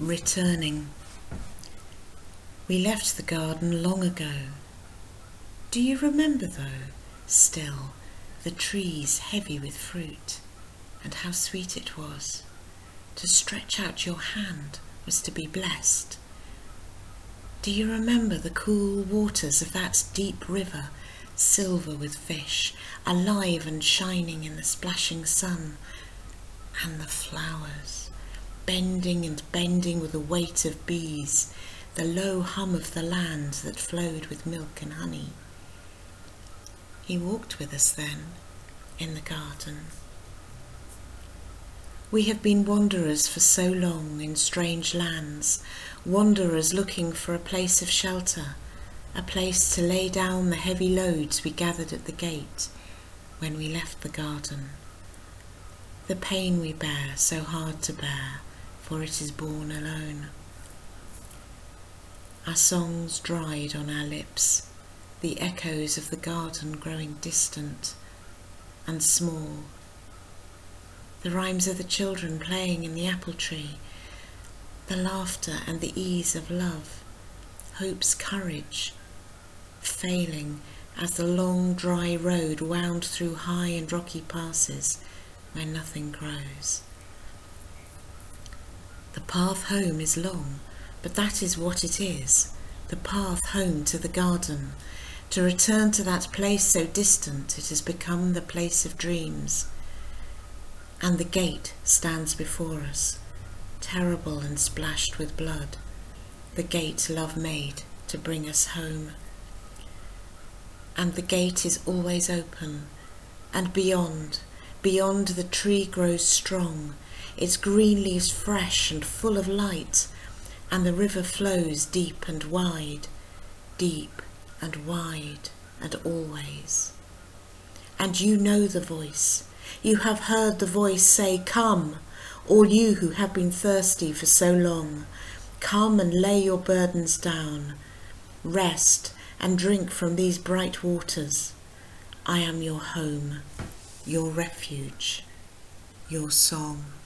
Returning. We left the garden long ago. Do you remember, though, still, the trees heavy with fruit, and how sweet it was? To stretch out your hand was to be blessed. Do you remember the cool waters of that deep river, silver with fish, alive and shining in the splashing sun, and the flowers, bending and bending with the weight of bees, the low hum of the land that flowed with milk and honey? He walked with us then in the garden. We have been wanderers for so long in strange lands, wanderers looking for a place of shelter, a place to lay down the heavy loads we gathered at the gate when we left the garden. The pain we bear, so hard to bear, for it is borne alone. Our songs dried on our lips, the echoes of the garden growing distant and small. The rhymes of the children playing in the apple tree, the laughter and the ease of love, hope's courage, failing as the long dry road wound through high and rocky passes where nothing grows. The path home is long, but that is what it is, the path home to the garden. To return to that place so distant it has become the place of dreams. And the gate stands before us, terrible and splashed with blood, the gate love made to bring us home. And the gate is always open, and beyond the tree grows strong, its green leaves fresh and full of light, and the river flows deep and wide and always. And you know the voice, you have heard the voice say, "Come, all you who have been thirsty for so long, come and lay your burdens down, rest and drink from these bright waters. I am your home, your refuge, your song."